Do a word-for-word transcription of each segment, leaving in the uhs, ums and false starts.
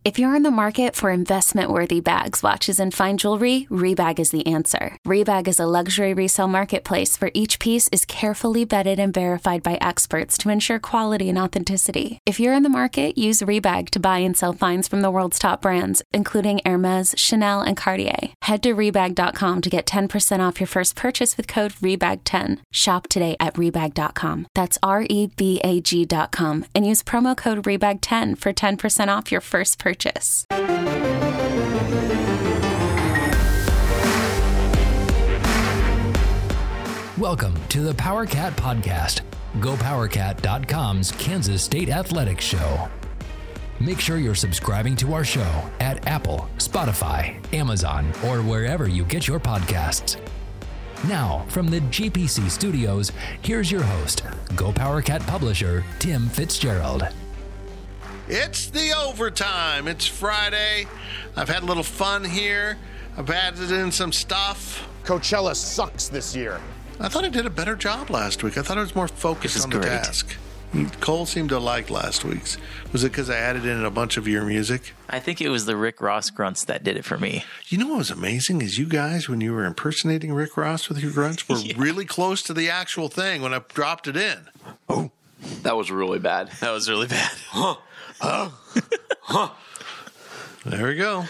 If you're in the market for investment-worthy bags, watches, and fine jewelry, Rebag is the answer. Rebag is a luxury resale marketplace where each piece is carefully vetted and verified by experts to ensure quality and authenticity. If you're in the market, use Rebag to buy and sell finds from the world's top brands, including Hermes, Chanel, and Cartier. Head to Rebag dot com to get ten percent off your first purchase with code Rebag ten. Shop today at Rebag dot com. That's R E B A G dot com and use promo code Rebag ten for ten percent off your first purchase. Purchase. Welcome to the PowerCat Podcast, Go Power Cat dot com's Kansas State Athletics Show. Make sure you're subscribing to our show at Apple, Spotify, Amazon, or wherever you get your podcasts. Now, from the G P C studios, here's your host, Go Power Cat publisher, Tim Fitzgerald. It's the overtime. It's Friday. I've had a little fun here. I've added in some stuff. Coachella sucks this year. I thought I did a better job last week. I thought I was more focused on the great. task. Cole seemed to like last week's. Was it because I added in a bunch of your music? I think it was the Rick Ross grunts that did it for me. You know what was amazing is you guys, when you were impersonating Rick Ross with your grunts, were Yeah. really close to the actual thing when I dropped it in. Oh, that was really bad. That was really bad. Huh. Oh. Huh. There we go.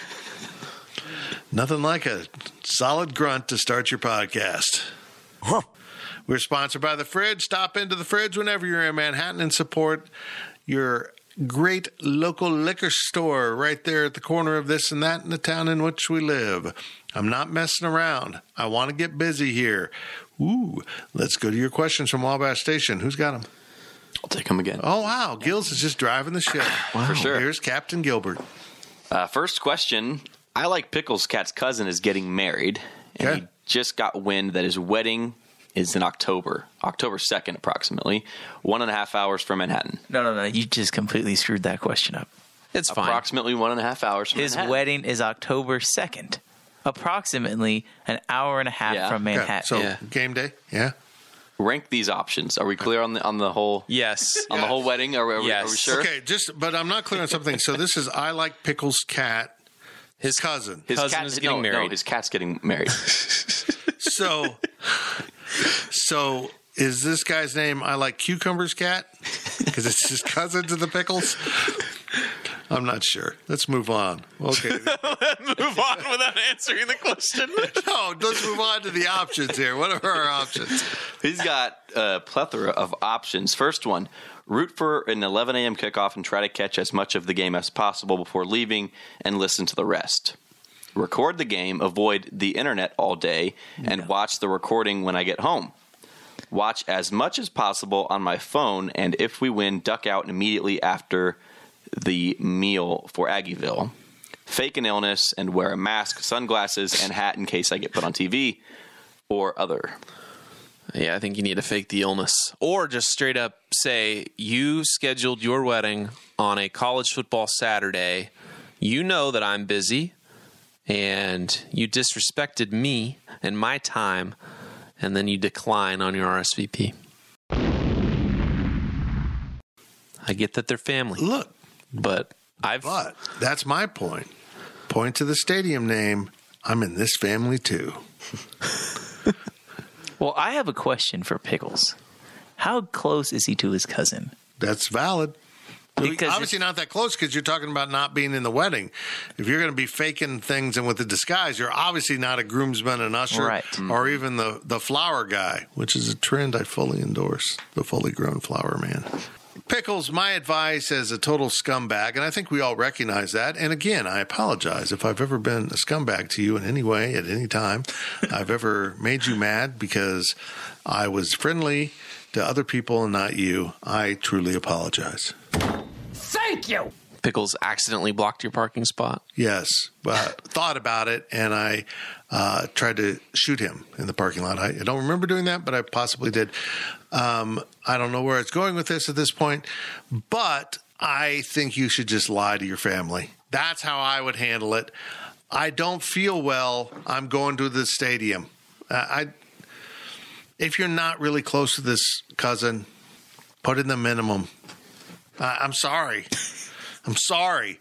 Nothing like a solid grunt to start your podcast. Huh. We're sponsored by The Fridge. Stop into The Fridge whenever you're in Manhattan and support your great local liquor store right there at the corner of this and that in the town in which we live. I'm not messing around. I want to get busy here. Ooh, let's go to your questions from Wabash Station. Who's got them? I'll take them again. Oh, wow. Gills is just driving the ship. Wow. For sure. Here's Captain Gilbert. Uh, first question. I Like Pickles' Cat's cousin is getting married, and Okay. he just got wind that his wedding is in October, October second approximately, one and a half hours from Manhattan. No, no, no. You just completely screwed that question up. It's fine. Approximately one and a half hours from His Manhattan. wedding is October second, approximately an hour and a half Yeah. from Okay, Manhattan. so Yeah. game day? Yeah. Rank these options. Are we clear on the on the whole Yes. on the whole wedding? Are we, are we, Yes. are we sure? Okay, just but I'm not clear on something. So this is I Like Pickles' cat, his cousin. His Cousin cat is getting no, No, married. his cat's getting married. So, so is this guy's name I Like Cucumbers' cat? Because it's his cousin to the pickles. I'm not sure. Let's move on. Okay. Move on without answering the question. No, let's move on to the options here. What are our options? He's got a plethora of options. First one, root for an eleven a.m. kickoff and try to catch as much of the game as possible before leaving and listen to the rest. Record the game, avoid the internet all day, and watch the recording when I get home. Watch as much as possible on my phone, and if we win, duck out immediately after the meal for Aggieville. Fake an illness and wear a mask, sunglasses, and hat in case I get put on T V or other. Yeah, I think you need to fake the illness. Or just straight up say, you scheduled your wedding on a college football Saturday. You know that I'm busy, and you disrespected me and my time, and then you decline on your R S V P. I get that they're family, Look, but I've... but that's my point. Point to the stadium name. I'm in this family too. Well, I have a question for Pickles. How close is he to his cousin? That's valid. Because Obviously if- not that close because you're talking about not being in the wedding. If you're going to be faking things and with the disguise, you're obviously not a groomsman, an usher, Right. or even the, the flower guy, which is a trend I fully endorse, the fully grown flower man. Pickles, my advice as a total scumbag, and I think we all recognize that. And again, I apologize if I've ever been a scumbag to you in any way at any time. I've ever made you mad because I was friendly to other people and not you. I truly apologize. Pickles accidentally blocked your parking spot. Yes, but thought about it, and I uh, tried to shoot him in the parking lot. I, I don't remember doing that, but I possibly did. Um, I don't know where it's going with this at this point, but I think you should just lie to your family. That's how I would handle it. I don't feel well. I'm going to the stadium. Uh, I, if you're not really close to this cousin, put in the minimum. Uh, I'm sorry. I'm sorry.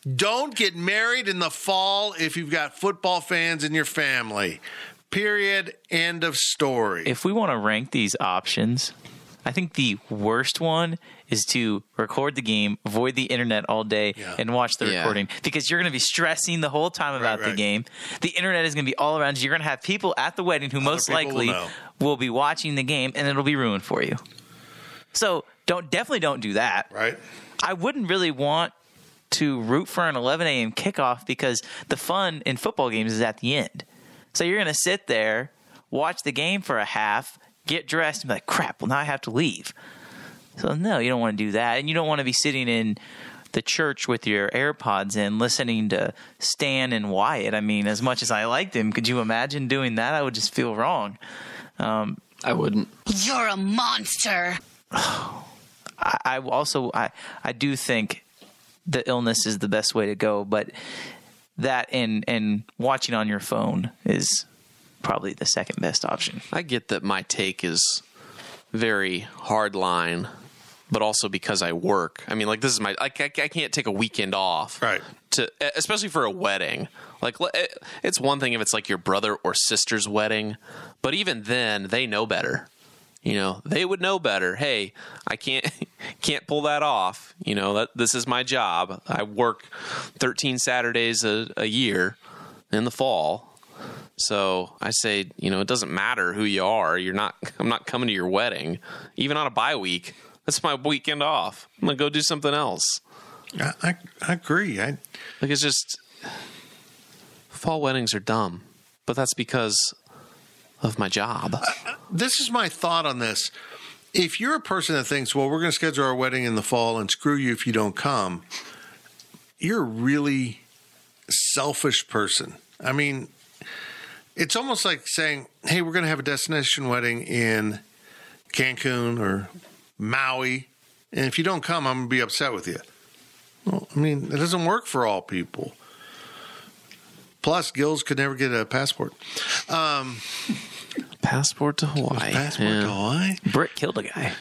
Don't get married in the fall if you've got football fans in your family. Period. End of story. If we want to rank these options, I think the worst one is to record the game, avoid the internet all day, Yeah. and watch the Yeah. recording. Because you're going to be stressing the whole time about Right, the right. game. The internet is going to be all around you. You're going to have people at the wedding who most people will likely know. will be watching the game, and it'll be ruined for you. So don't definitely don't do that. Right? I wouldn't really want to root for an eleven a.m. kickoff because the fun in football games is at the end. So you're going to sit there, watch the game for a half, get dressed, and be like, crap, well, now I have to leave. So, no, you don't want to do that. And you don't want to be sitting in the church with your AirPods in listening to Stan and Wyatt. I mean, as much as I liked him, could you imagine doing that? I would just feel wrong. Um, I wouldn't. You're a monster. I, I also, I, I do think the illness is the best way to go, but that and, and watching on your phone is probably the second best option. I get that my take is very hard line, but also because I work. I mean, like this is my like I, I can't take a weekend off, Right. To especially for a wedding. Like it's one thing if it's like your brother or sister's wedding, but even then they know better. You know, they would know better. Hey, I can't can't pull that off. You know, that this is my job. I work thirteen Saturdays a, a year in the fall. So I say, you know, it doesn't matter who you are. You're not. I'm not coming to your wedding, even on a bye week. That's my weekend off. I'm gonna go do something else. I, I, I agree. I, Like it's just fall weddings are dumb, but that's because of my job. this is my thought on this. If you're a person that thinks, well, we're going to schedule our wedding in the fall and screw you if you don't come, you're a really selfish person. I mean, it's almost like saying, hey, we're going to have a destination wedding in Cancun or Maui, and if you don't come, I'm going to be upset with you. Well, I mean, it doesn't work for all people. Plus, Gills could never get a passport. Um, Passport to Hawaii. passport Yeah. to Hawaii? Britt killed a guy.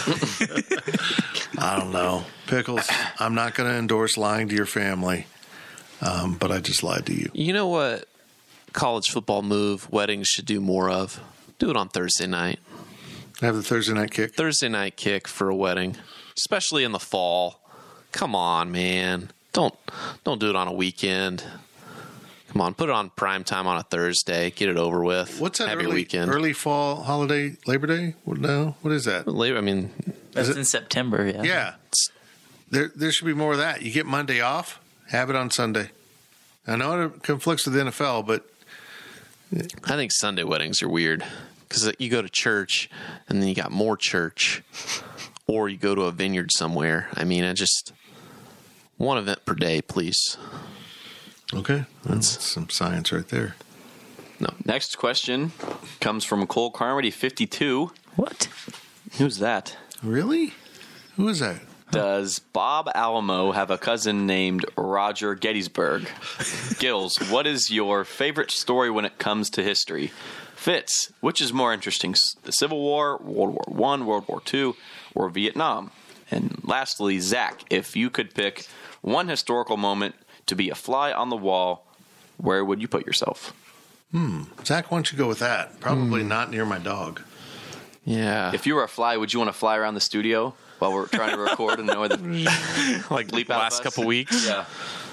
I don't know. Pickles, I'm not going to endorse lying to your family, um, but I just lied to you. You know what college football move weddings should do more of? Do it on Thursday night. Have the Thursday night kick. Thursday night kick for a wedding, especially in the fall. Come on, man. Don't don't do it on a weekend. Come on, put it on prime time on a Thursday. Get it over with. What's that Have your early, weekend. early fall holiday? Labor Day? What- No, what is that? Labor, I mean, That's it- in September, yeah. Yeah, there there should be more of that. You get Monday off, have it on Sunday. I know it conflicts with the N F L, but I think Sunday weddings are weird because you go to church and then you got more church, or you go to a vineyard somewhere. I mean, I just one event per day, please. okay, that's some science right there. No, Next question comes from Cole Carmody, fifty-two. What? Who's that? Really? Who is that? Does Bob Alamo have a cousin named Roger Gettysburg? Gills, what is your favorite story when it comes to history? Fitz, which is more interesting, the Civil War, World War One, World War Two, or Vietnam? And lastly, Zach, if you could pick one historical moment to be a fly on the wall, where would you put yourself? Zach, why don't you go with that? Probably not near my dog. yeah, If you were a fly, would you want to fly around the studio while we're trying to record and know the like leap the out of last us? couple weeks. Yeah.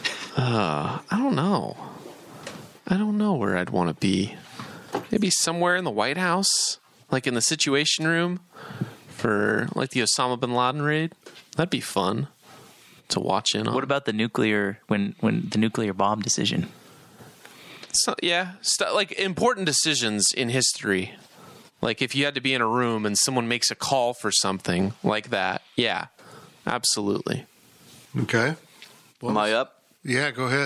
I don't know. I don't know where I'd want to be. Maybe somewhere in the White House, like in the Situation Room for like the Osama bin Laden raid. That'd be fun to watch in on. What about the nuclear when when the nuclear bomb decision? So, yeah, st- like important decisions in history. Like if you had to be in a room and someone makes a call for something like that. Yeah, absolutely. Okay. Am I up? Yeah, go ahead.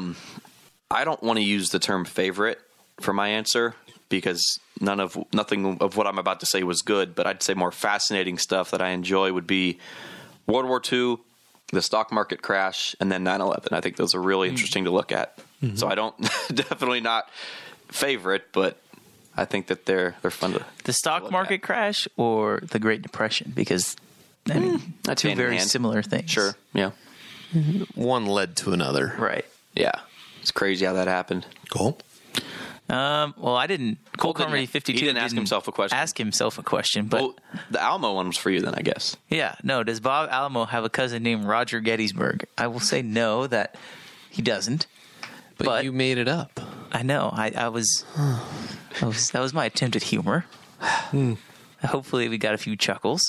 I don't want to use the term favorite for my answer because none of nothing of what I'm about to say was good, but I'd say more fascinating stuff that I enjoy would be World War Two, the stock market crash, and then nine eleven. I think those are really interesting to look at. Mm-hmm. So I don't definitely not favorite, but I think that they're they're fun to The stock look market at. crash or the Great Depression? Because I mean, that's two hand in very hand. similar things. Sure, yeah. One led to another. Right. Yeah. It's crazy how that happened. Cool. Um, well, I didn't. Cole Cole didn't- Carmody fifty-two he didn't ask himself a question. Ask himself a question, but Well, the Alamo one was for you then, I guess. yeah, no. Does Bob Alamo have a cousin named Roger Gettysburg? I will say no, that he doesn't. But, But- you made it up. I know. I, I was, I was. That was my attempt at humor. Hopefully, we got a few chuckles.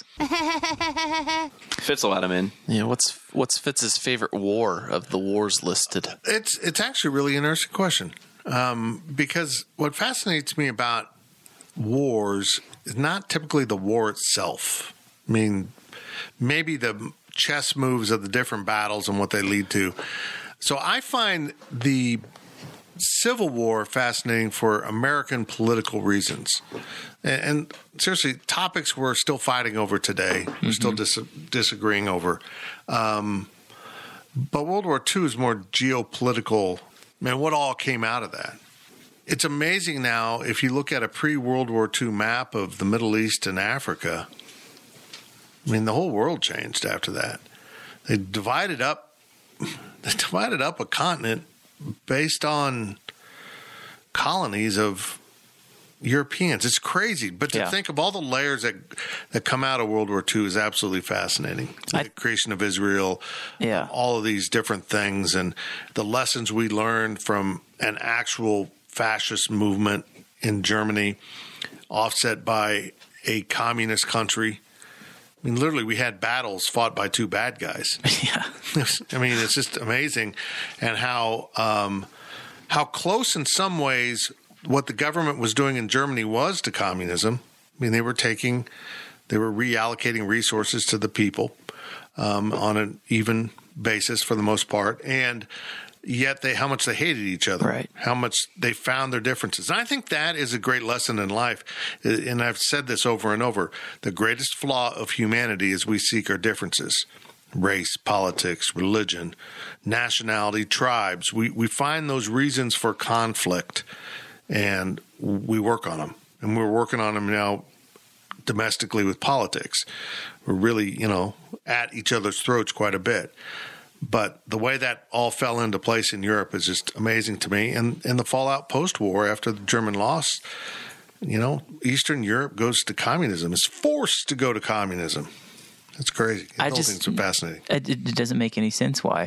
Fitz will let him in. Yeah, what's what's Fitz's favorite war of the wars listed? It's it's actually a really interesting question um, because what fascinates me about wars is not typically the war itself. I mean, maybe the chess moves of the different battles and what they lead to. So I find the Civil War fascinating for American political reasons. And, and seriously, topics we're still fighting over today, we're still dis- disagreeing over. Um, but World War Two is more geopolitical. Man, what all came out of that? It's amazing now, if you look at a pre-World War Two map of the Middle East and Africa, I mean, the whole world changed after that. They divided up, they divided up a continent based on colonies of Europeans. It's crazy. But to Yeah. think of all the layers that that come out of World War Two is absolutely fascinating. I- The creation of Israel, Yeah. all of these different things, and the lessons we learned from an actual fascist movement in Germany, offset by a communist country. I mean, literally, we had battles fought by two bad guys. Yeah. I mean, it's just amazing, and how um, how close in some ways what the government was doing in Germany was to communism. I mean, they were taking, they were reallocating resources to the people um, on an even basis for the most part, and yet they how much they hated each other, Right. how much they found their differences. And I think that is a great lesson in life. And I've said this over and over. The greatest flaw of humanity is we seek our differences. Race, politics, religion, nationality, tribes. We, we find those reasons for conflict, and we work on them. And we're working on them now domestically with politics. We're really, you know, at each other's throats quite a bit. But the way that all fell into place in Europe is just amazing to me. And, and the fallout post-war after the German loss, you know, Eastern Europe goes to communism, is forced to go to communism. It's crazy. I I don't just- think it's fascinating. It, it doesn't make any sense why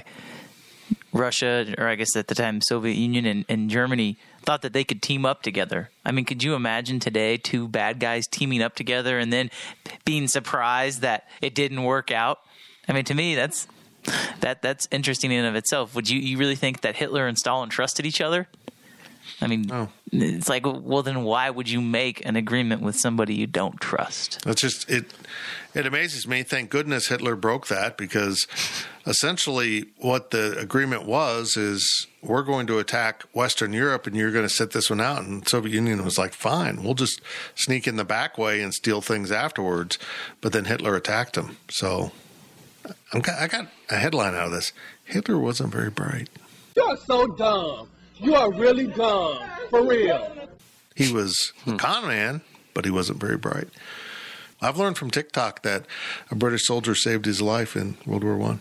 Russia, or I guess at the time Soviet Union and, and Germany, thought that they could team up together. I mean, could you imagine today two bad guys teaming up together and then being surprised that it didn't work out? I mean, to me, that's that that's interesting in and of itself. Would you you really think that Hitler and Stalin trusted each other? I mean, No. It's like, well, then why would you make an agreement with somebody you don't trust? It's just it. It amazes me. Thank goodness Hitler broke that, because essentially what the agreement was is we're going to attack Western Europe and you're going to sit this one out. And the Soviet Union was like, fine, we'll just sneak in the back way and steal things afterwards. But then Hitler attacked them. So I'm, I got a headline out of this. Hitler wasn't very bright. You're so dumb. You are really dumb. For real. He was a con man, but he wasn't very bright. I've learned from TikTok that a British soldier saved his life in World War One.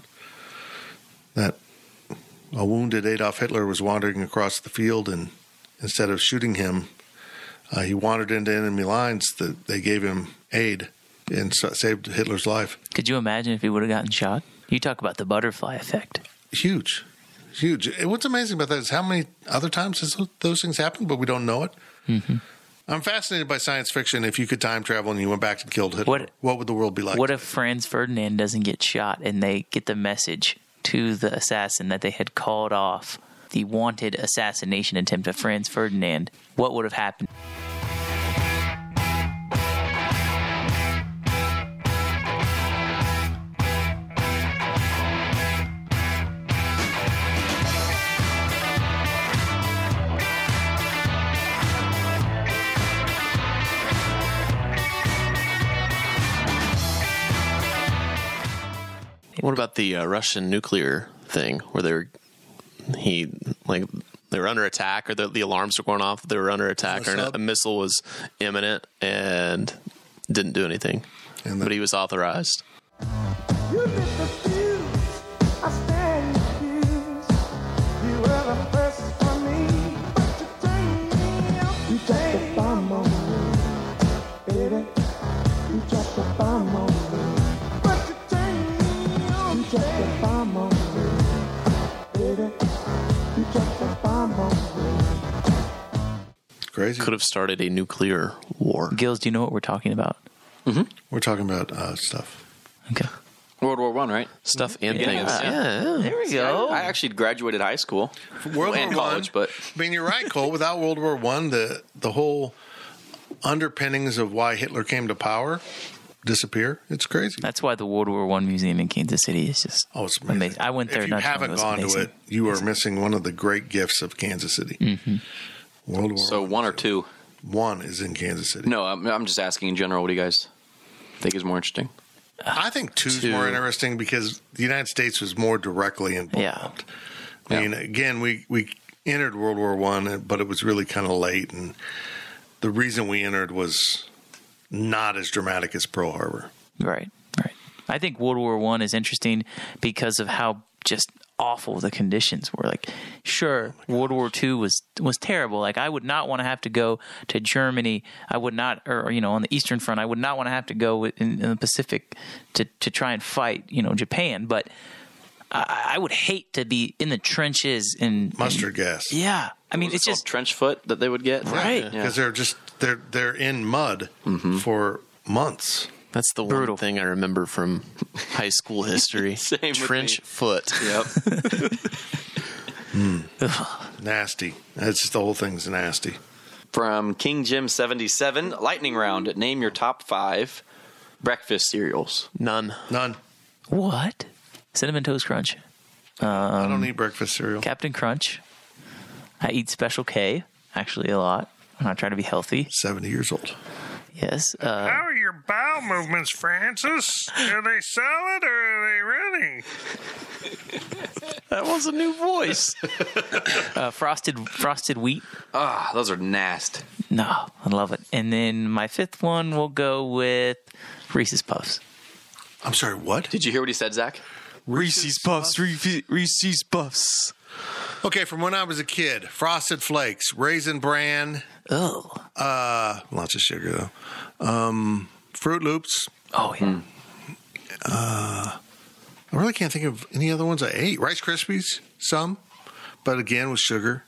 That a wounded Adolf Hitler was wandering across the field, and instead of shooting him, uh, he wandered into enemy lines. That they gave him aid and sa- saved Hitler's life. Could you imagine if he would have gotten shot? You talk about the butterfly effect. Huge, huge. And what's amazing about that is how many other times has those things happened, but we don't know it. Mm-hmm. I'm fascinated by science fiction. If you could time travel and you went back and killed Hitler, What- what, would the world be like? What if Franz Ferdinand doesn't get shot and they get the message to the assassin that they had called off the wanted assassination attempt of Franz Ferdinand? What would have happened? What about the uh, Russian nuclear thing where they were he like they were under attack, or the, the alarms were going off? They were under attack, What's or up? a missile was imminent and didn't do anything, And the- but he was authorized. You lit the fuse. I stand Crazy. Could have started a nuclear war. Gills, do you know what we're talking about? We're talking about uh, stuff. Okay. World War One, right? Stuff and Yeah. things. Yeah. yeah. There we See, I, go. I actually graduated high school World and War college, One. but I mean, you're right, Cole. Without World War One, the the whole underpinnings of why Hitler came to power disappear. It's crazy. That's why the World War One museum in Kansas City is just Oh, it's amazing. amazing. I went there. If you not too long haven't ago. It was gone amazing. to it, you are missing one of the great gifts of Kansas City. Mm-hmm. World War so one or two. One is in Kansas City. No, I'm, I'm just asking in general. What do you guys think is more interesting? I think two's Two. more interesting because the United States was more directly involved. Yeah. I mean, again, we, we entered World War One, but it was really kind of late, and the reason we entered was not as dramatic as Pearl Harbor. Right, right. I think World War One is interesting because of how just awful the conditions were. Like, sure, World War Two was was terrible. Like, I would not want to have to go to Germany. I would not, or you know, on the Eastern Front, I would not want to have to go in, in the Pacific to to try and fight, you know, Japan. But I, I would hate to be in the trenches and Mustard gas. Yeah, I mean, Was it it's called just trench foot that they would get, Right. Yeah. Because they're just they're they're in mud for months. That's the Brutal. one thing I remember from high school history. Same with Trench me. foot. Yep. Nasty. That's just the whole thing's nasty. From King Jim seventy-seven, lightning round. Name your top five breakfast cereals. None. None. what? Cinnamon Toast Crunch, I don't eat breakfast cereal. Captain Crunch. I eat Special K actually a lot. I try to be healthy. Seventy years old. Yes. Uh, How are your bowel movements, Francis? Are they solid or are they running? That was a new voice. uh, frosted frosted wheat. Ah, those are nasty. No, I love it. And then my fifth one will go with Reese's Puffs. I'm sorry, what? Did you hear what he said, Zach? Reese's Puffs. Reese's Puffs. Okay, from when I was a kid, Frosted Flakes, Raisin Bran, Oh. uh, lots of sugar though. Um, Fruit Loops. Oh, yeah. I really can't think of any other ones I ate. Rice Krispies, some, but again with sugar.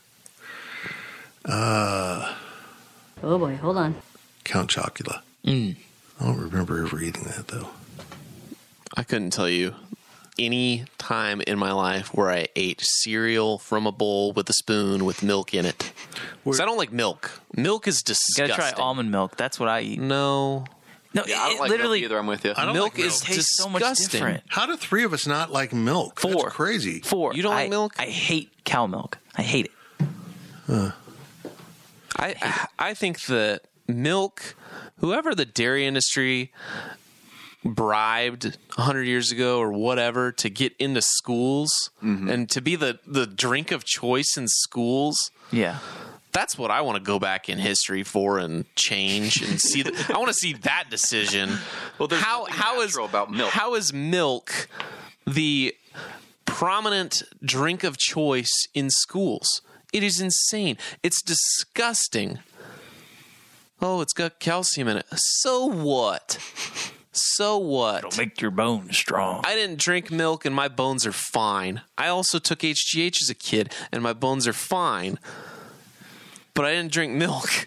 Oh boy, hold on. Count Chocula. Mm. I don't remember ever eating that though. I couldn't tell you any time in my life where I ate cereal from a bowl with a spoon with milk in it. Because I don't like milk. Milk is You disgusting. gotta try almond milk. That's what I eat. No. No, Yeah, I it don't like literally milk either. I'm with you. I don't Milk like is milk. tastes so much disgusting. different. How do three of us not like milk? Four. That's crazy. Four. You don't like I- milk? I hate cow milk. I hate it. I I think that milk, whoever the dairy industry bribed one hundred years ago or whatever to get into schools and to be the, the drink of choice in schools, Yeah. that's what I want to go back in history for and change and see. The, I want to see that decision. Well, there's how nothing how is natural about milk. How is milk the prominent drink of choice in schools? It is insane. It's disgusting. Oh, it's got calcium in it. So what? So what? It'll make your bones strong. I didn't drink milk and my bones are fine. I also took H G H as a kid and my bones are fine. But I didn't drink milk.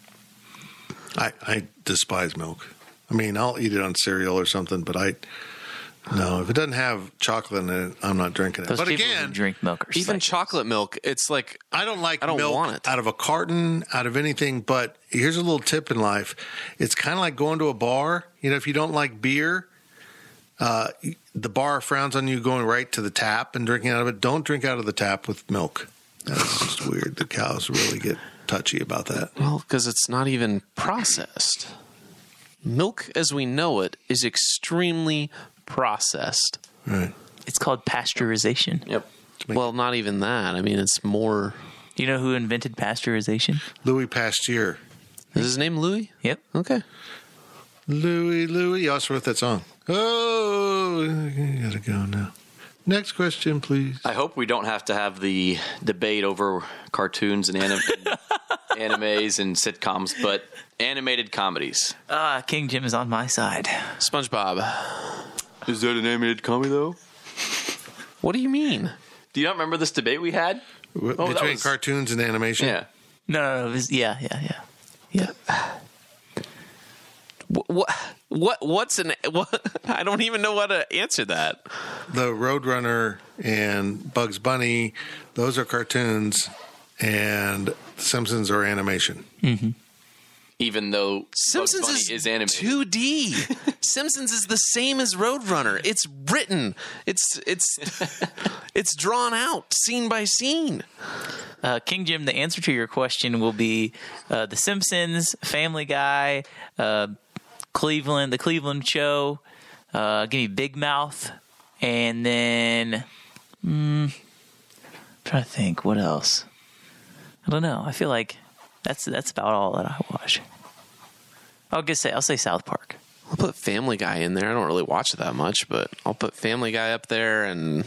I, I despise milk. I mean, I'll eat it on cereal or something, but I no, if it doesn't have chocolate in it, I'm not drinking it. Those but people again, who drink milk are Even psychos. chocolate milk, it's like I don't like I don't milk want it. out of a carton, out of anything. But here's a little tip in life: it's kind of like going to a bar. You know, if you don't like beer, uh, the bar frowns on you going right to the tap and drinking out of it. Don't drink out of the tap with milk. That's just weird. The cows really get touchy about that. well, because it's not even processed. Milk as we know it is extremely processed. Right. It's called pasteurization. Yep. Well, not even that. I mean, it's more. You know who invented pasteurization? Louis Pasteur. Is his name Louis? Yep. Okay. Louis, Louis. He also wrote that song. Oh, you gotta go now. Next question, please. I hope we don't have to have the debate over cartoons and anim- animes and sitcoms, but animated comedies. Ah, King Jim is on my side. SpongeBob. Is that an animated comedy, though? What do you mean? Do you not remember this debate we had? W- Oh, that Between was- cartoons and animation? Yeah. No, no, no. It was, yeah, yeah, yeah. Yeah. What? What? What's an? What? I don't even know how to answer that. The Roadrunner and Bugs Bunny, those are cartoons, and The Simpsons are animation. Mm-hmm. Even though Simpsons Bugs Bunny is, is animated. two D. Simpsons is the same as Roadrunner. It's written. It's it's it's drawn out scene by scene. Uh, King Jim, the answer to your question will be uh, The Simpsons, Family Guy, uh, Cleveland, The Cleveland Show. Uh, give me Big Mouth, and then mm, I'm trying to think what else. I don't know. I feel like that's that's about all that I watch. I'll just say I'll say South Park. I'll put Family Guy in there. I don't really watch it that much, but I'll put Family Guy up there, and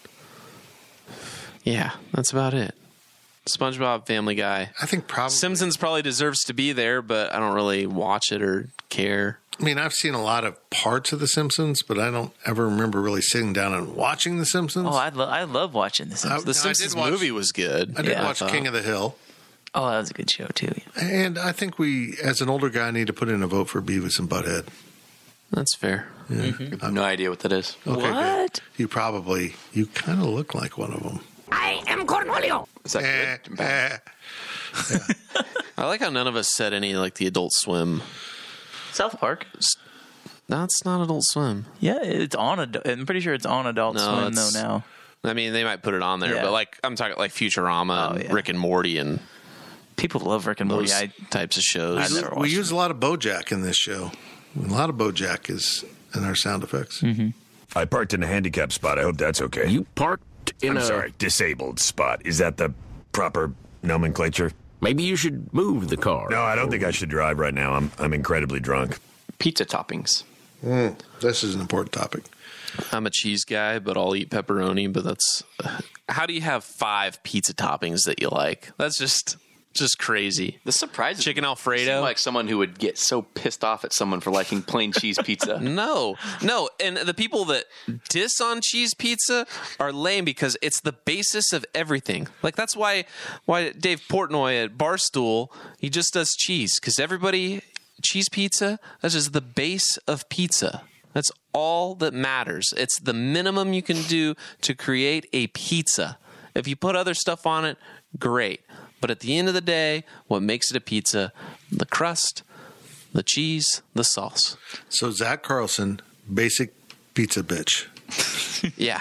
yeah, that's about it. SpongeBob, Family Guy. I think probably Simpsons probably deserves to be there, but I don't really watch it or care. I mean, I've seen a lot of parts of The Simpsons, but I don't ever remember really sitting down and watching The Simpsons. Oh, I, lo- I love watching The Simpsons. I- The no, I Simpsons did watch- movie was good. I did Yeah, I watch thought. King of the Hill. Oh, that was a good show too. And I think we, as an older guy, need to put in a vote for Beavis and Butthead. That's fair. Yeah. I have no idea what that is. Okay, What? good. You probably, you kind of look like one of them. I am Cornholio. Is that Eh, good? Bad? eh. I like how none of us said any like the Adult Swim. South Park. No, it's not Adult Swim. Yeah, it's on. Ad- I'm pretty sure it's on Adult No, Swim though it's- now. I mean, they might put it on there, Yeah. but like I'm talking like Futurama, Oh, and yeah. Rick and Morty, and People love Rick and Morty. those I, types of shows. I've never We watched use a lot of BoJack in this show. A lot of BoJack is in our sound effects. Mm-hmm. I parked in a handicapped spot. I hope that's okay. You parked in I'm a... sorry, disabled spot. Is that the proper nomenclature? Maybe you should move the car. No, I don't think I should drive right now. I'm I'm incredibly drunk. Pizza toppings. Mm, this is an important topic. I'm a cheese guy, but I'll eat pepperoni. But that's how do you have five pizza toppings that you like? That's just just crazy. This surprises Chicken me. Alfredo? You seem like someone who would get so pissed off at someone for liking plain cheese pizza. No, no, and the people that diss on cheese pizza are lame because it's the basis of everything. Like that's why why Dave Portnoy at Barstool, he just does cheese because everybody cheese pizza, that's just the base of pizza. That's all that matters. It's the minimum you can do to create a pizza. If you put other stuff on it, great. But at the end of the day, what makes it a pizza? The crust, the cheese, the sauce. So Zach Carlson, basic pizza bitch. Yeah.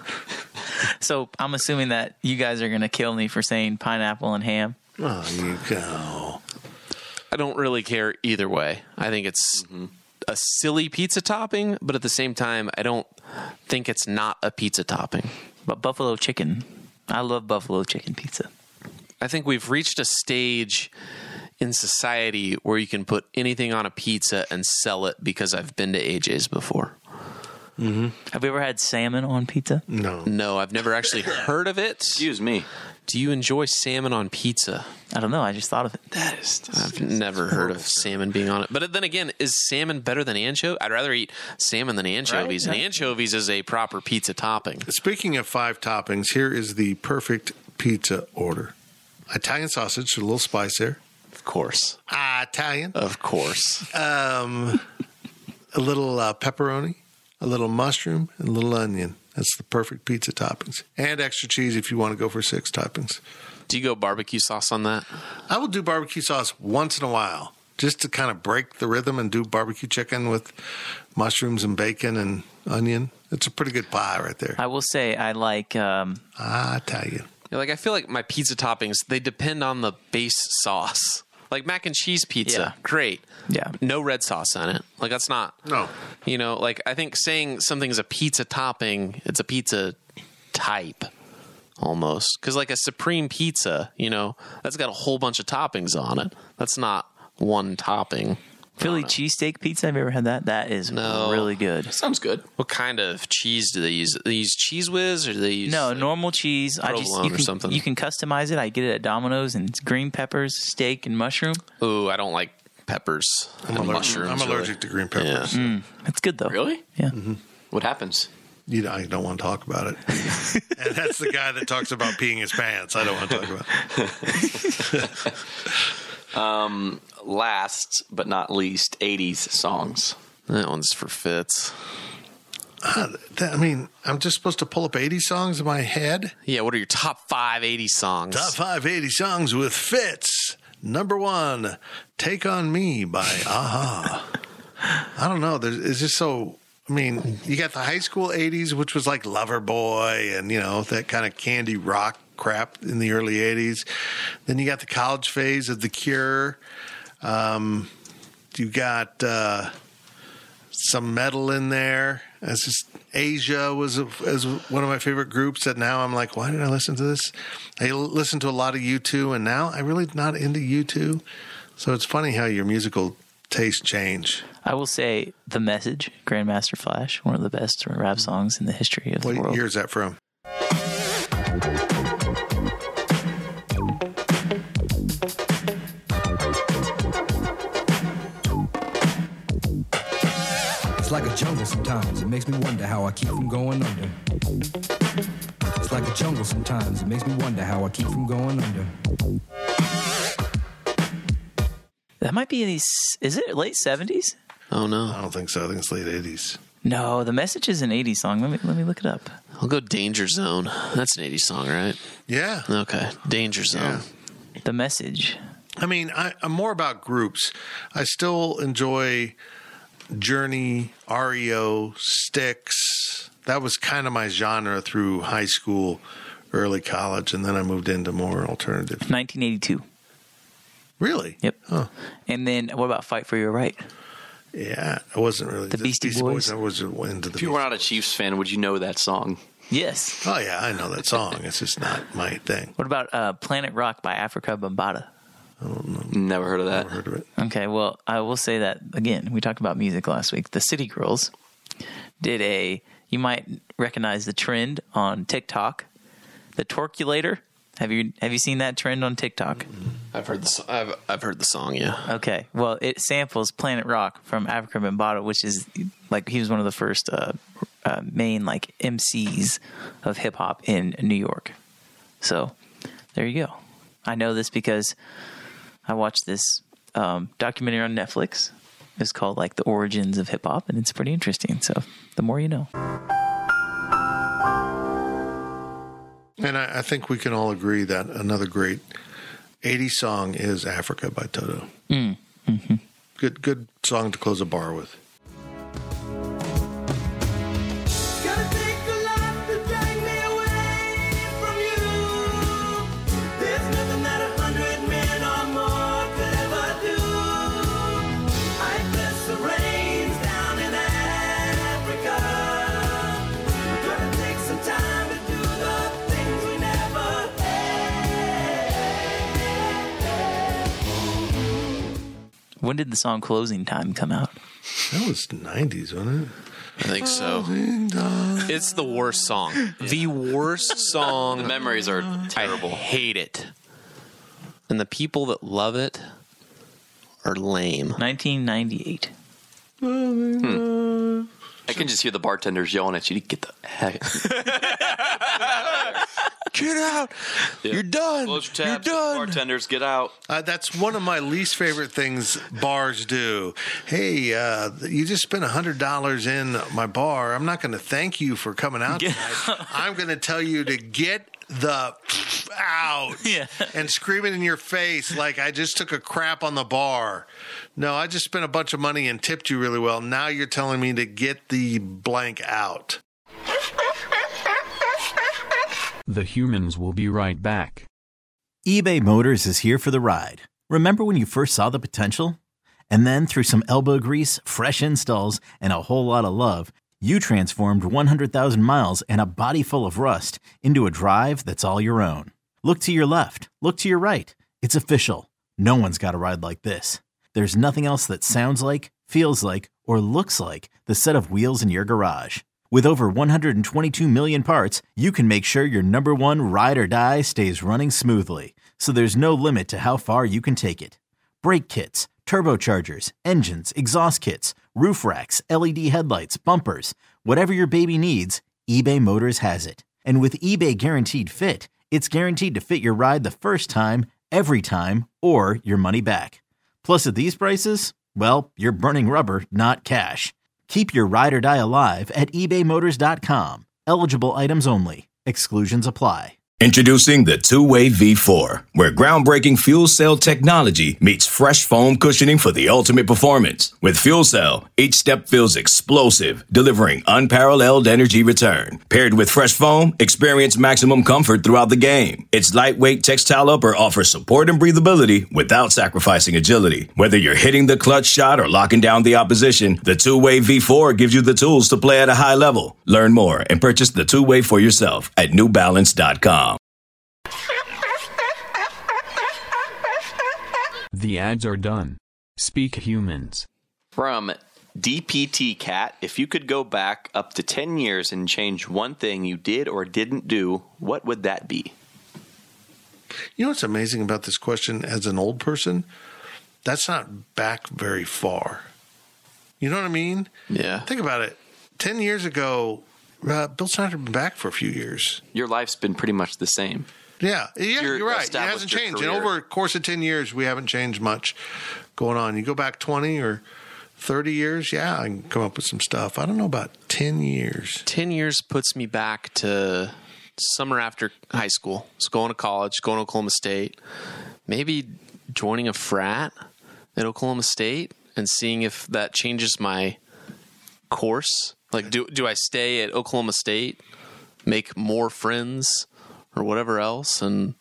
So I'm assuming that you guys are going to kill me for saying pineapple and ham. Oh, you go. I don't really care either way. I think it's mm-hmm. a silly pizza topping, but at the same time, I don't think it's not a pizza topping. But buffalo chicken. I love buffalo chicken pizza. I think we've reached a stage in society where you can put anything on a pizza and sell it because I've been to A J's before. Mm-hmm. Have you ever had salmon on pizza? No. No, I've never actually heard of it. Excuse me. Do you enjoy salmon on pizza? I don't know. I just thought of it. That is. I've never heard of salmon being on it. But then again, is salmon better than anchovy? I'd rather eat salmon than anchovies. Right? And anchovies is a proper pizza topping. Speaking of five toppings, here is the perfect pizza order. Italian sausage, a little spice there. Of course. Uh, Italian. Of course. Um, a little uh, pepperoni, a little mushroom, and a little onion. That's the perfect pizza toppings. And extra cheese if you want to go for six toppings. Do you go barbecue sauce on that? I will do barbecue sauce once in a while, just to kind of break the rhythm and do barbecue chicken with mushrooms and bacon and onion. It's a pretty good pie right there. I will say I like... Um, ah, Italian. Yeah, like I feel like my pizza toppings, they depend on the base sauce. Like mac and cheese pizza, Yeah. great. Yeah. No red sauce on it. Like that's not, No. you know, like I think saying something's a pizza topping, it's a pizza type almost. Because like a supreme pizza, you know, that's got a whole bunch of toppings on it. That's not one topping. Philly cheesesteak pizza. Have you ever had that? That is No. really good. Sounds good. What kind of cheese do they use? Do they use Cheese Whiz or do they use No, like, normal cheese. I just provolone you or can, something? you can customize it. I get it at Domino's, and it's green peppers, steak, and mushroom. Ooh, I don't like peppers I'm and allergic, mushrooms. I'm really. allergic to green peppers. Mm, it's good though. Really? Yeah. Mm-hmm. What happens? You know, I don't want to talk about it. And that's the guy that talks about peeing his pants. I don't want to talk about it. um, last but not least, eighties songs. That one's for Fitz. Uh, that, I mean, I'm just supposed to pull up eighty songs in my head? Yeah, what are your top five eighties songs? Top five eighty songs with Fitz. Number one, Take On Me by A-ha. I don't know. There's, it's just so... I mean, you got the high school eighties, which was like Loverboy and, you know, that kind of candy rock crap in the early eighties. Then you got the college phase of The Cure. Um, you got uh, some metal in there. It's just Asia was a, as one of my favorite groups that now I'm like, why did I listen to this? I listened to a lot of U two, and now I'm really not into U two. So it's funny how your musical taste change. I will say The Message, Grandmaster Flash, one of the best rap songs in the history of the what world. What year is that from? It's like a jungle sometimes. It makes me wonder how I keep from going under. It's like a jungle sometimes. It makes me wonder how I keep from going under. That might be these. Is it late seventies? Oh no, I don't think so. I think it's late eighties. No, The Message is an eighties song. Let me let me look it up. I'll go Danger Zone. That's an eighties song, right? Yeah. Okay, Danger Zone. Yeah. The Message. I mean, I, I'm more about groups. I still enjoy Journey, R E O, Styx. That was kind of my genre through high school, early college, and then I moved into more alternative. nineteen eighty-two. Really? Yep. Huh. And then what about Fight for Your Right? Yeah, I wasn't really the Beastie, Beastie Boys. Boys. I was into the. If you were not a Chiefs fan, would you know that song? Yes. Oh yeah, I know that song. It's just not my thing. What about uh, Planet Rock by Africa Bambaataa? I don't know. Never heard of that. Never heard of it. Okay, well, I will say that again. We talked about music last week. The City Girls did a. You might recognize the trend on TikTok, the Torculator. Have you have you seen that trend on TikTok? I've heard the I've I've heard the song. Yeah. Okay. Well, it samples Planet Rock from Africa Bambaataa, which is like he was one of the first uh, uh, main like M Cs of hip hop in New York. So there you go. I know this because I watched this um, documentary on Netflix. It's called like The Origins of Hip Hop, and it's pretty interesting. So the more you know. And I, I think we can all agree that another great eighties song is Africa by Toto. Mm. Mm-hmm. Good, good song to close a bar with. When did the song Closing Time come out? That was nineties, wasn't it? I think so. It's the worst song. Yeah. The worst song. The memories are terrible. I hate it. And the people that love it are lame. nineteen ninety-eight. Hmm. I can just hear the bartenders yelling at you to get the heck. Get out! Yeah. You're done. Close your tabs, You're done. Bartenders, get out. Uh, that's one of my least favorite things bars do. Hey, uh, you just spent one hundred dollars in my bar. I'm not going to thank you for coming out tonight. I'm going to tell you to get the out yeah. and scream it in your face like I just took a crap on the bar. No, I just spent a bunch of money and tipped you really well. Now you're telling me to get the blank out. The humans will be right back. eBay Motors is here for the ride. Remember when you first saw the potential? And then through some elbow grease, fresh installs, and a whole lot of love, you transformed one hundred thousand miles and a body full of rust into a drive that's all your own. Look to your left. Look to your right. It's official. No one's got a ride like this. There's nothing else that sounds like, feels like, or looks like the set of wheels in your garage. With over one hundred twenty-two million parts, you can make sure your number one ride or die stays running smoothly, so there's no limit to how far you can take it. Brake kits, turbochargers, engines, exhaust kits, roof racks, L E D headlights, bumpers, whatever your baby needs, eBay Motors has it. And with eBay Guaranteed Fit, it's guaranteed to fit your ride the first time, every time, or your money back. Plus, at these prices, well, you're burning rubber, not cash. Keep your ride or die alive at ebay motors dot com. Eligible items only. Exclusions apply. Introducing the two-way V four, where groundbreaking fuel cell technology meets fresh foam cushioning for the ultimate performance. With Fuel Cell, each step feels explosive, delivering unparalleled energy return. Paired with fresh foam, experience maximum comfort throughout the game. Its lightweight textile upper offers support and breathability without sacrificing agility. Whether you're hitting the clutch shot or locking down the opposition, the two-way V four gives you the tools to play at a high level. Learn more and purchase the two-way for yourself at new balance dot com. The ads are done. Speak Humans. From D P T Cat, if you could go back up to ten years and change one thing you did or didn't do, what would that be? You know what's amazing about this question as an old person? That's not back very far. You know what I mean? Yeah. Think about it. Ten years ago, uh, Bill Snyder had been back for a few years. Your life's been pretty much the same. Yeah, yeah, You're you're right. It hasn't changed. And over the course of ten years, we haven't changed much going on. You go back twenty or thirty years, yeah, I can come up with some stuff. I don't know about ten years. ten years puts me back to summer after high school. So going to college, going to Oklahoma State, maybe joining a frat at Oklahoma State and seeing if that changes my course. Like, do do I stay at Oklahoma State, make more friends, or whatever else, and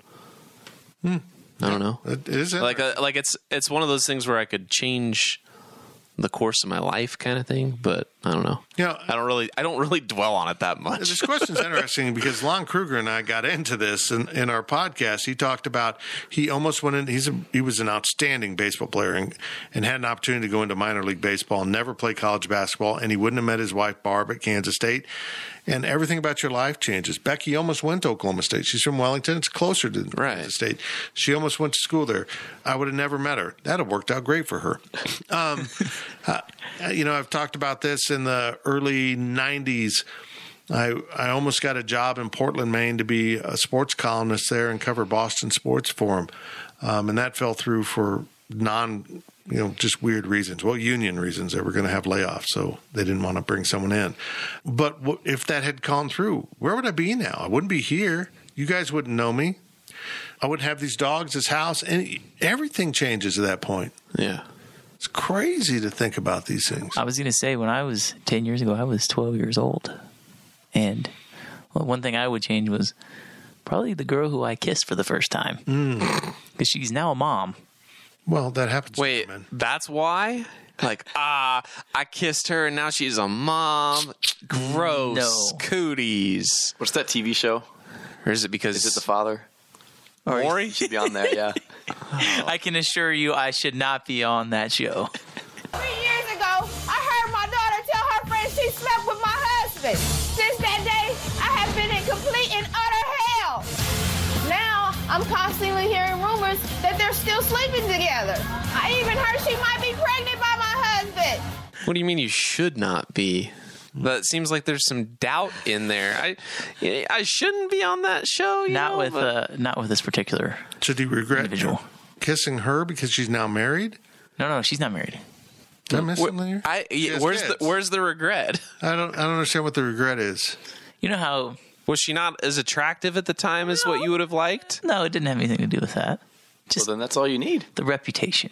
hmm. I don't know. It is like a, like it's it's one of those things where I could change the course of my life, kind of thing. But I don't know. Yeah, you know, I don't really I don't really dwell on it that much. This question's interesting because Lon Kruger and I got into this in, in our podcast. He talked about he almost went in. He's a, he was an outstanding baseball player and, and had an opportunity to go into minor league baseball, never play college basketball, and he wouldn't have met his wife Barb at Kansas State. And everything about your life changes. Becky almost went to Oklahoma State. She's from Wellington. It's closer to right. Kansas State. She almost went to school there. I would have never met her. That would have worked out great for her. Um, uh, you know, I've talked about this in the early nineties. I I almost got a job in Portland, Maine, to be a sports columnist there and cover Boston sports for them. Um, and that fell through for non you know, just weird reasons. Well, union reasons. They were going to have layoffs, so they didn't want to bring someone in. But w- if that had gone through, where would I be now? I wouldn't be here. You guys wouldn't know me. I wouldn't have these dogs, this house, and everything changes at that point. Yeah. It's crazy to think about these things. I was going to say, when I was ten years ago, I was twelve years old. And well, one thing I would change was probably the girl who I kissed for the first time. Because mm. she's now a mom. Well, that happens. Wait, man. That's why? Like, ah, I kissed her and now she's a mom. Gross. No. Cooties. What's that T V show? Or is it because... Is it The Father? Or Maury? You should be on there, yeah. Oh. I can assure you I should not be on that show. Three years ago, I heard my daughter tell her friends she slept with my husband. Since that day, I have been in complete and utter hell. Now, I'm constantly hearing rumors that they're still sleeping together. I even heard she might be pregnant by my husband. What do you mean you should not be? That seems like there's some doubt in there. I I shouldn't be on that show. You not know, with but... uh, not with this particular. Should he regret individual. kissing her because she's now married? No, no, she's not married. Did I miss something here? I, yeah, where's kids. the Where's the regret? I don't I don't understand what the regret is. You know how was she not as attractive at the time as no. what you would have liked? No, it didn't have anything to do with that. Just well, then that's all you need. The reputation.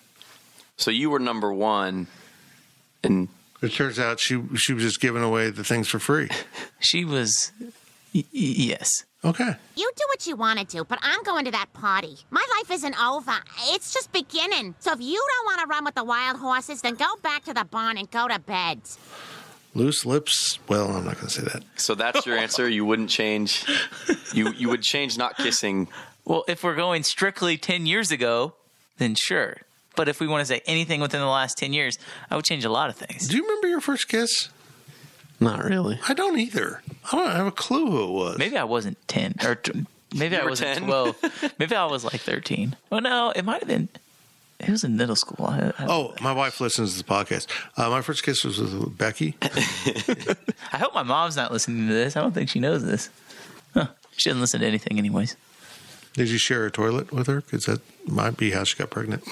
So you were number one, and it turns out she she was just giving away the things for free. She was, y- yes. Okay. You do what you want to do, but I'm going to that party. My life isn't over. It's just beginning. So if you don't want to run with the wild horses, then go back to the barn and go to bed. Loose lips. Well, I'm not going to say that. So that's your answer. You wouldn't change. You you would change not kissing. Well, if we're going strictly ten years ago, then sure. But if we want to say anything within the last ten years, I would change a lot of things. Do you remember your first kiss? Not really. I don't either. I don't have a clue who it was. Maybe I wasn't ten. Or t- maybe you I wasn't ten? twelve. Maybe I was like thirteen. Well, no, it might have been. it was in middle school. I, I, Oh, my wife listens to the podcast. Uh, my first kiss was with Becky. I hope my mom's not listening to this. I don't think she knows this. Huh. She doesn't listen to anything anyways. Did you share a toilet with her? Because that might be how she got pregnant.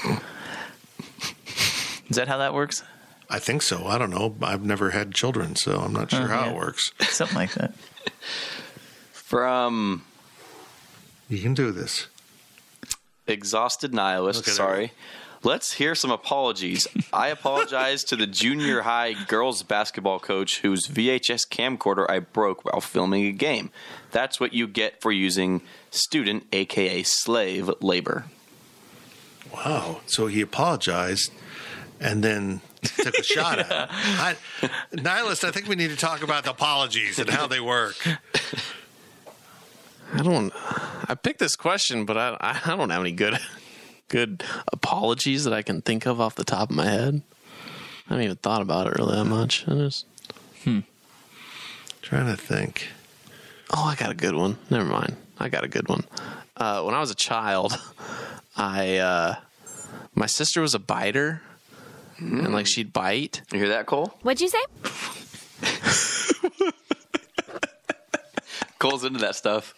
Is that how that works? I think so. I don't know. I've never had children, so I'm not sure Oh, how yeah. it works. Something like that. From You can do this. Exhausted Nihilist, Look at sorry. Let's hear some apologies. I apologize to the junior high girls basketball coach whose V H S camcorder I broke while filming a game. That's what you get for using student, a k a slave, labor. Wow. So he apologized and then took a shot at him. I, Nihilist, I think we need to talk about the apologies and how they work. I don't. I picked this question, but I I don't have any good good apologies that I can think of off the top of my head. I haven't even thought about it really that much. I just hmm. Trying to think. Oh, I got a good one. Never mind. I got a good one. Uh, when I was a child, I uh, my sister was a biter, mm. and like she'd bite. You hear that, Cole? What'd you say? Cole's into that stuff.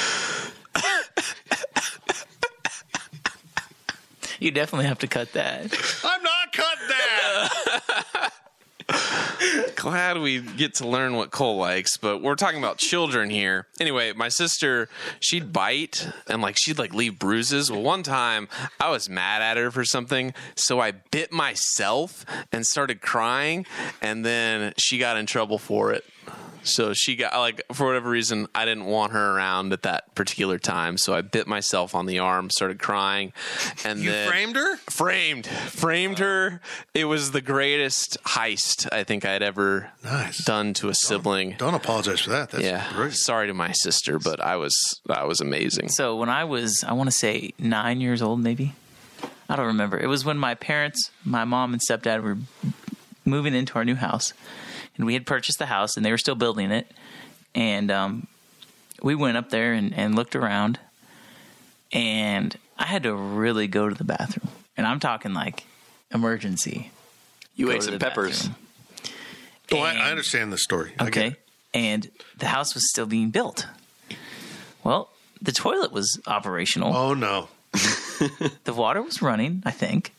You definitely have to cut that. I'm not cutting that. Glad we get to learn what Cole likes, but we're talking about children here. Anyway, my sister, she'd bite and like she'd like leave bruises. Well, one time I was mad at her for something, so I bit myself and started crying, and then she got in trouble for it. So she got, like, for whatever reason, I didn't want her around at that particular time. So I bit myself on the arm, started crying. And You then framed her? Framed. Framed her. It was the greatest heist I think I'd ever nice. done to a sibling. Don't apologize for that. That's yeah. great. Sorry to my sister, but I was, I was amazing. So when I was, I want to say nine years old, maybe. I don't remember. It was when my parents, my mom and stepdad were moving into our new house. And we had purchased the house, and they were still building it. And um, we went up there and, and looked around. And I had to really go to the bathroom. And I'm talking like emergency. You Go ate to some the peppers. bathroom. Oh, I, I understand the story. I get Okay. it. And the house was still being built. Well, the toilet was operational. Oh, no. The water was running, I think.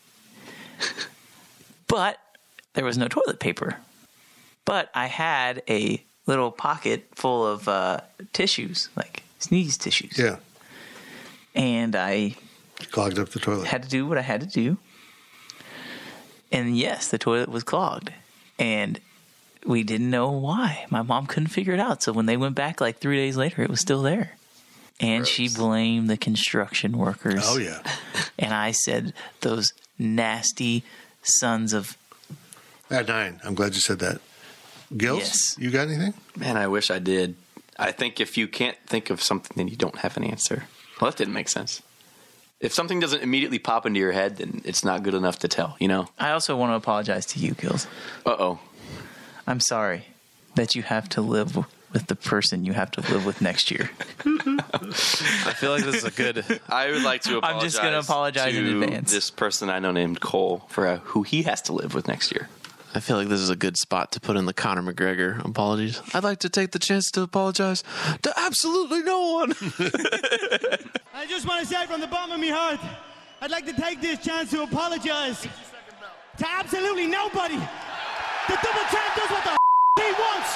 But there was no toilet paper. But I had a little pocket full of uh, tissues, like sneeze tissues. Yeah. And I clogged up the toilet. Had to do what I had to do. And yes, the toilet was clogged. And we didn't know why. My mom couldn't figure it out. So when they went back like three days later, it was still there. And Gross. She blamed the construction workers. Oh, yeah. And I said, those nasty sons of... At nine. I'm glad you said that. Gills, Yes. You got anything? Man, I wish I did. I think if you can't think of something, then you don't have an answer. Well, that didn't make sense. If something doesn't immediately pop into your head, then it's not good enough to tell, you know? I also want to apologize to you, Gills. Uh-oh. I'm sorry that you have to live with the person you have to live with next year. I feel like this is a good... I would like to apologize I'm just going to apologize in to advance. this person I know named Cole for uh, who he has to live with next year. I feel like this is a good spot to put in the Conor McGregor apologies. I'd like to take the chance to apologize to absolutely no one. I just want to say from the bottom of my heart, I'd like to take this chance to apologize to absolutely nobody. The double champ does what the he wants.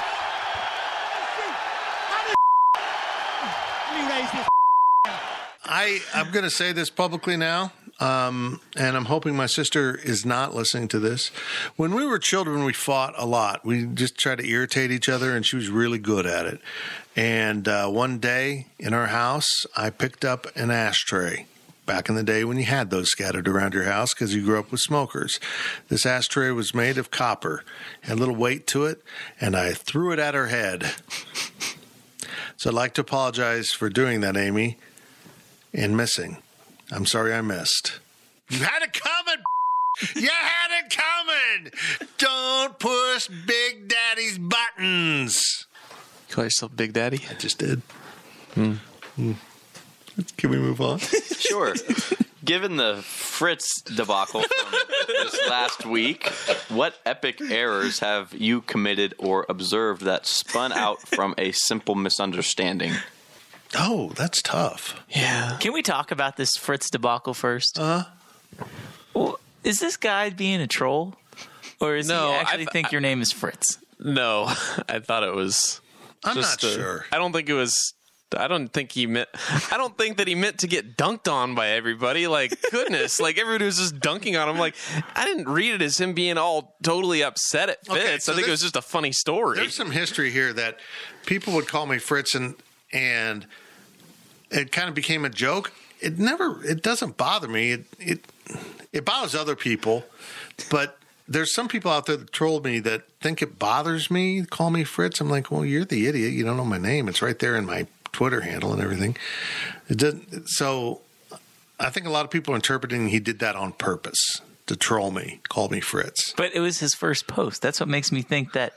Let me raise this. I, I'm going to say this publicly now, um, and I'm hoping my sister is not listening to this. When we were children, we fought a lot. We just tried to irritate each other, and she was really good at it. And uh, one day in our house, I picked up an ashtray. Back in the day when you had those scattered around your house because you grew up with smokers. This ashtray was made of copper, had a little weight to it, and I threw it at her head. So I'd like to apologize for doing that, Amy. And missing. I'm sorry I missed. You had it coming. You had it coming. Don't push Big Daddy's buttons. You call yourself Big Daddy? I just did. Hmm. Hmm. Can we move on? Sure. Given the Fritz debacle from this last week, what epic errors have you committed or observed that spun out from a simple misunderstanding? Oh, that's tough. Yeah. Can we talk about this Fritz debacle first? Uh, well, is this guy being a troll? Or does No, he actually I- think I- your name is Fritz? No, I thought it was. I'm just not a- sure. I don't think it was. I don't think he meant. I don't think that he meant to get dunked on by everybody. Like, goodness, like everybody was just dunking on him. Like, I didn't read it as him being all totally upset at Fitz. Okay, so I think it there's- was just a funny story. There's some history here that people would call me Fritz, and and it kind of became a joke. It never. It doesn't bother me. It it it bothers other people, but there's some people out there that troll me that think it bothers me. Call me Fritz. I'm like, well, you're the idiot. You don't know my name. It's right there in my Twitter handle and everything. It doesn't. So I think a lot of people are interpreting he did that on purpose to troll me. Call me Fritz. But it was his first post. That's what makes me think that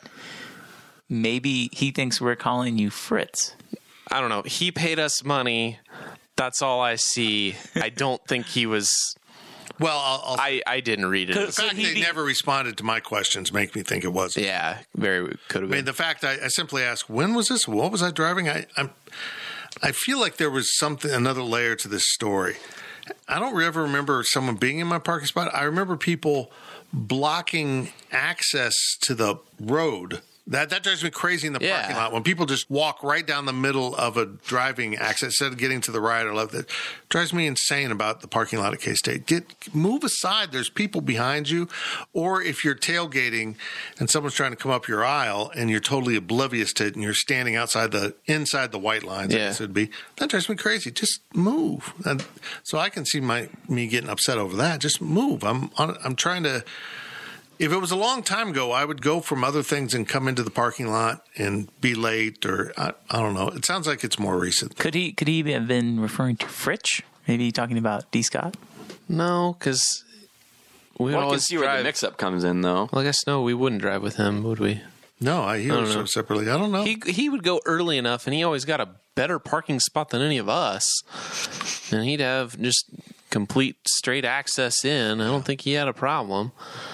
maybe he thinks we're calling you Fritz. I don't know. He paid us money. That's all I see. I don't think he was. Well, I'll, I'll, I, I didn't read it. the fact they be- never responded to my questions make me think it was. Yeah, very could have I mean, been. the fact I, I simply asked, when was this? What was I driving? I I'm, I feel like there was something, another layer to this story. I don't ever remember someone being in my parking spot. I remember people blocking access to the road. That that drives me crazy in the Yeah. parking lot when people just walk right down the middle of a driving access instead of getting to the right or left. That drives me insane about the parking lot at K-State. Get move aside. There's people behind you, or if you're tailgating and someone's trying to come up your aisle and you're totally oblivious to it and you're standing outside the inside the white lines, I Yeah. guess it would be. That drives me crazy. Just move. And so I can see my me getting upset over that. Just move. I'm on, I'm trying to. If it was a long time ago, I would go from other things and come into the parking lot and be late, or I, I don't know. It sounds like it's more recent. Could he could he have been referring to Fritch? Maybe talking about D. Scott? No, because we Well, I can always see where the drive. mix-up comes in, though. Well, I guess no, we wouldn't drive with him, would we? No, I hear I don't so know. separately. I don't know. He he would go early enough, and he always got a better parking spot than any of us, and he'd have just complete straight access in. I don't think he had a problem.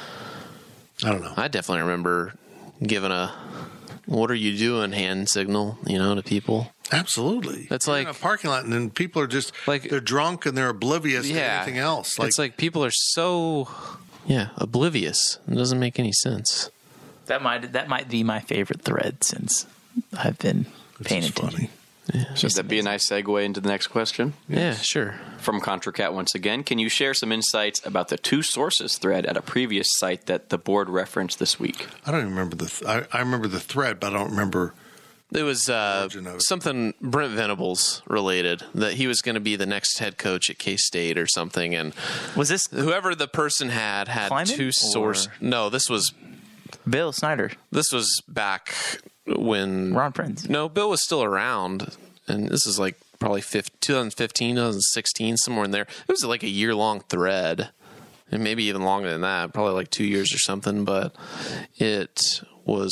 I don't know. I definitely remember giving a "What are you doing?" hand signal, you know, to people. Absolutely. That's You're like in a parking lot, and then people are just like they're drunk and they're oblivious to yeah, anything else. Like, it's like people are so yeah oblivious. It doesn't make any sense. That might that might be my favorite thread since I've been paying attention. Should that be a nice segue into the next question? Yeah, sure. From ContraCat once again, can you share some insights about the two sources thread at a previous site that the board referenced this week? I don't even remember the. Th- I, I remember the thread, but I don't remember. It was uh, origin of it. something Brent Venables related, that he was going to be the next head coach at K-State or something. And was this whoever the person had had Kleiman, two sources? No, this was Bill Snyder. This was back when Ron Prince. No, Bill was still around, and this is like probably twenty fifteen, twenty sixteen, somewhere in there. It was like a year long thread, and maybe even longer than that, probably like two years or something. But it was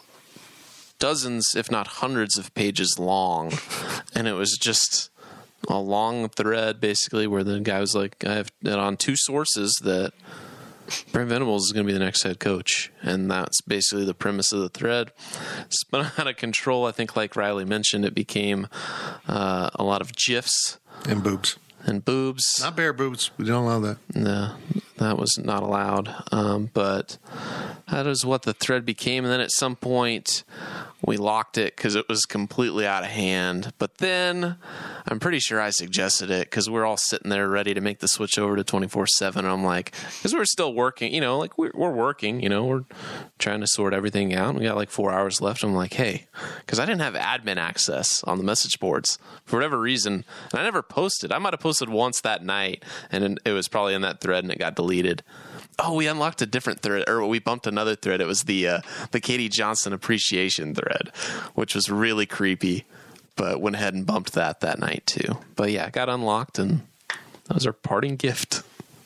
dozens, if not hundreds, of pages long, and it was just a long thread basically where the guy was like, I have it on two sources that Brent Venables is going to be the next head coach, and that's basically the premise of the thread. Spun out of control. I think, like Riley mentioned, it became uh, a lot of GIFs and boobs and boobs. Not bare boobs. We don't allow that. No, that was not allowed. Um, but that is what the thread became. And then at some point, we locked it because it was completely out of hand. But then I'm pretty sure I suggested it because we're all sitting there ready to make the switch over to twenty-four seven. I'm like, because we're still working, you know, like we're, we're working, you know, we're trying to sort everything out. We got like four hours left. I'm like, hey, because I didn't have admin access on the message boards for whatever reason. And I never posted. I might have posted once that night, and it was probably in that thread and it got deleted. Oh, we unlocked a different thread, or we bumped another thread. It was the uh, the Katie Johnson appreciation thread, which was really creepy, but went ahead and bumped that that night too. But yeah, it got unlocked, and that was our parting gift.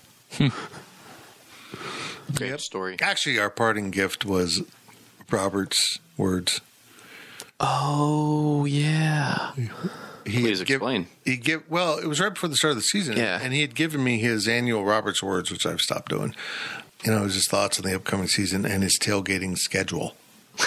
Great Yep. story. Actually, our parting gift was Robert's words. Oh, yeah. he Please had give- explain. He give well, it was right before the start of the season, Yeah. and he had given me his annual Robert's Awards, which I've stopped doing. You know, his thoughts on the upcoming season and his tailgating schedule.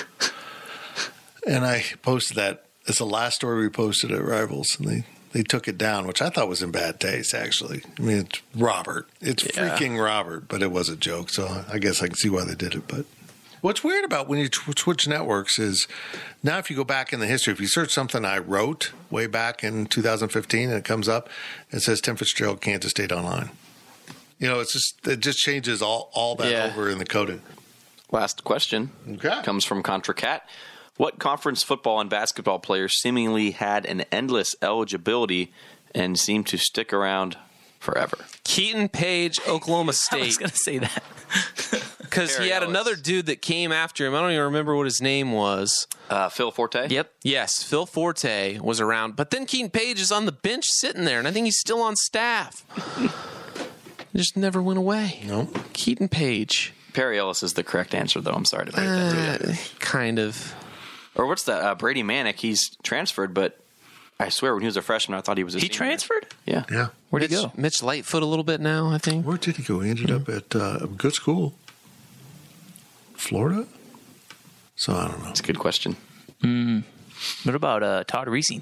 And I posted that. It's the last story we posted at Rivals, and they, they took it down, which I thought was in bad taste, actually. I mean, it's Robert. It's Yeah. freaking Robert, but it was a joke, so I guess I can see why they did it. But what's weird about when you tw- switch networks is now if you go back in the history, if you search something I wrote way back in two thousand fifteen and it comes up, it says Tim Fitzgerald, Kansas State Online. You know, it's just it just changes all, all that Yeah. over in the coding. Last question okay. comes from Contra Cat. What conference football and basketball players seemingly had an endless eligibility and seemed to stick around forever? Keaton Page, Oklahoma State. I was going to say that. Because he Perry had Ellis. another dude that came after him. I don't even remember what his name was. Uh, Phil Forte? Yep. Yes, Phil Forte was around. But then Keaton Page is on the bench sitting there, and I think he's still on staff. He just never went away. No. Keaton Page. Perry Ellis is the correct answer, though. I'm sorry to break that to you. Uh, kind of. Or what's that? Uh, Brady Manick. He's transferred, but I swear when he was a freshman, I thought he was a He senior. transferred? Yeah. Yeah. Where'd Mitch, he go? Mitch Lightfoot a little bit now, I think. Where did he go? He ended up at uh, a good school. Florida? So I don't know. That's a good question. Mm. What about uh, Todd Reesing?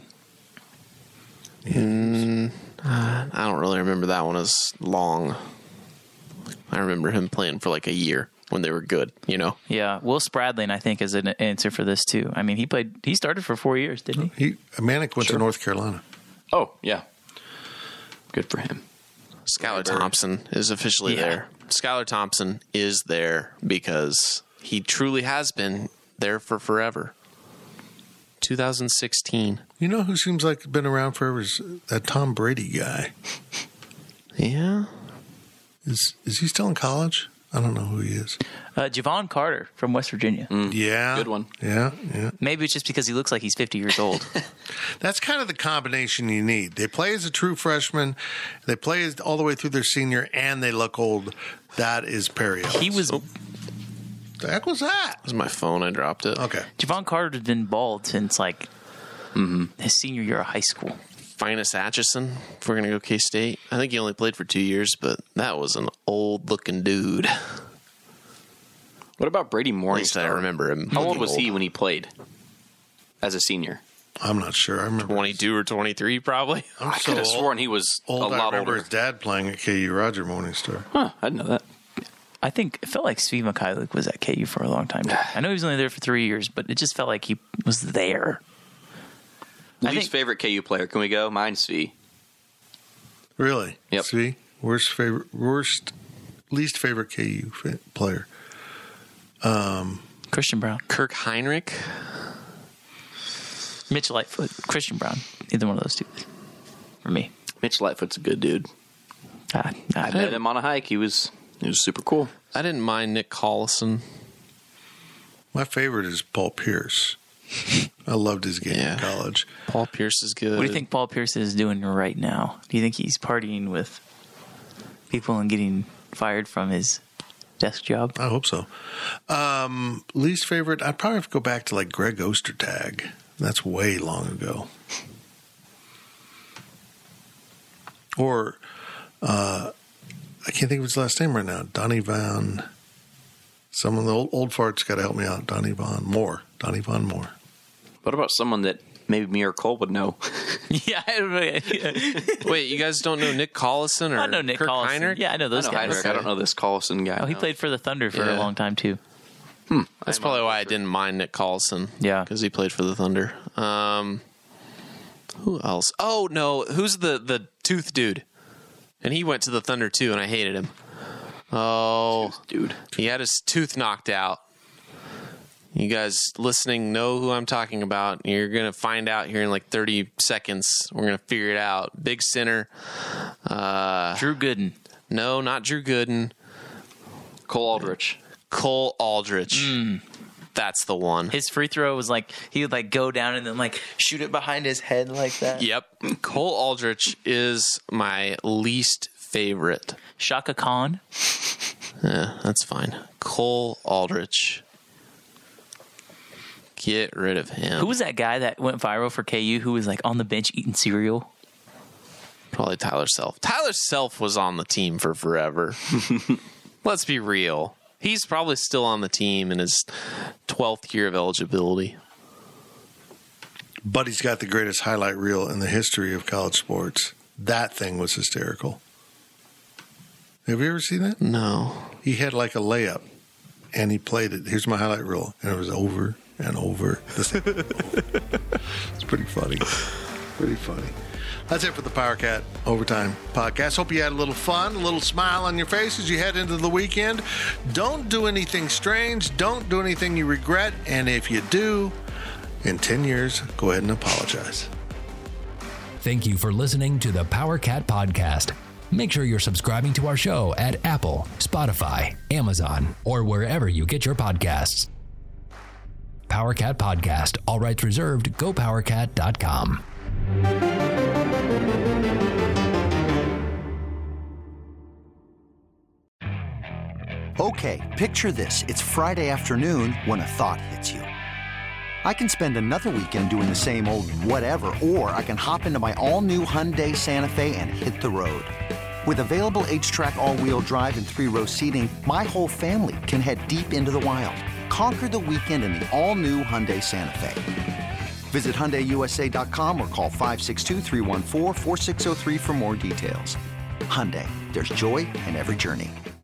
Mm, uh, I don't really remember that one as long. I remember him playing for like a year when they were good, you know? Yeah, Will Spradlin, I think, is an answer for this too. I mean, he played. He started for four years, didn't he? He Manick went Sure. to North Carolina. Oh, yeah. Good for him. Skylar Thompson is officially Yeah. there. Skylar Thompson is there because he truly has been there for forever. two thousand sixteen. You know who seems like been around forever is that Tom Brady guy. Yeah. Is is he still in college? I don't know who he is. Uh, Javon Carter from West Virginia. Yeah. Good one. Yeah, yeah. Maybe it's just because he looks like he's fifty years old. That's kind of the combination you need. They play as a true freshman, they play as, all the way through their senior, and they look old. That is Perry Ellis. He was. The heck was that? That was my phone. I dropped it. Okay. Javon Carter's been bald since like Mm-hmm. his senior year of high school. Finus Atchison, if we're going to go K-State. I think he only played for two years, but that was an old-looking dude. What about Brady At Morningstar? least I remember him. How old looking was he when he played as a senior? I'm not sure. I remember. twenty-two or twenty-three, probably. I'm I so could have old. sworn he was old. a I lot remember older. his dad playing at K U, Roger Morningstar. Huh, I didn't know that. I think it felt like Steve Mikhailiuk was at K U for a long time. I know he was only there for three years, but it just felt like he was there. I Least think- favorite K U player. Can we go? Mine's Svi. Really? Yep. See, worst favorite, worst, least favorite K U fa- player. Um, Christian Brown, Kirk Heinrich. Mitch Lightfoot, Christian Brown. Either one of those two for me. Mitch Lightfoot's a good dude. I, I met him on a hike. He was he was super cool. I didn't mind Nick Collison. my favorite is Paul Pierce. I loved his game Yeah. in college. Paul Pierce is good. What do you think Paul Pierce is doing right now? Do you think he's partying with people and getting fired from his desk job? I hope so. Um, least favorite, I'd probably have to go back to like Greg Ostertag. That's way long ago. Or, uh, I can't think of his last name right now. Donnie Von. Some of the old, old farts got to help me out. Donnie Von Moore. Donnie Von Moore. What about someone that maybe me or Cole would know? yeah, I don't know. Wait, you guys don't know Nick Collison or I know Nick Kirk Collison. Heinrich? Yeah, I know those I know guys. Heinrich. I don't know this Collison guy. Oh, he no. played for the Thunder for Yeah. a long time too. Hmm. That's probably why I didn't mind Nick Collison. Yeah, because he played for the Thunder. Um, who else? Oh no, who's the the tooth dude? And he went to the Thunder too, and I hated him. Oh, Tooth dude, he had his tooth knocked out. You guys listening know who I'm talking about. You're going to find out here in like thirty seconds. We're going to figure it out. Big center. Uh, Drew Gooden. No, not Drew Gooden. Cole Aldrich. Cole Aldrich. Mm. That's the one. His free throw was like he would like go down and then like shoot it behind his head like that. Yep. Cole Aldrich is my least favorite. Shaka Khan. Yeah, that's fine. Cole Aldrich. Get rid of him. Who was that guy that went viral for K U who was like on the bench eating cereal? Probably Tyler Self. Tyler Self was on the team for forever. Let's be real. He's probably still on the team in his twelfth year of eligibility. But he's got the greatest highlight reel in the history of college sports. That thing was hysterical. Have you ever seen that? No. He had like a layup, and he played it. Here's my highlight reel, and it was over and over. It's pretty funny. Pretty funny. That's it for the PowerCat Overtime Podcast. Hope you had a little fun, a little smile on your face as you head into the weekend. Don't do anything strange. Don't do anything you regret. And if you do, in ten years, go ahead and apologize. Thank you for listening to the PowerCat Podcast. Make sure you're subscribing to our show at Apple, Spotify, Amazon, or wherever you get your podcasts. PowerCat Podcast. All rights reserved. go power cat dot com. Okay, picture this. It's Friday afternoon when a thought hits you. I can spend another weekend doing the same old whatever, or I can hop into my all-new Hyundai Santa Fe and hit the road. With available H-Track all-wheel drive and three-row seating, my whole family can head deep into the wild. Conquer the weekend in the all-new Hyundai Santa Fe. Visit Hyundai U S A dot com or call five six two, three one four, four six zero three for more details. Hyundai, there's joy in every journey.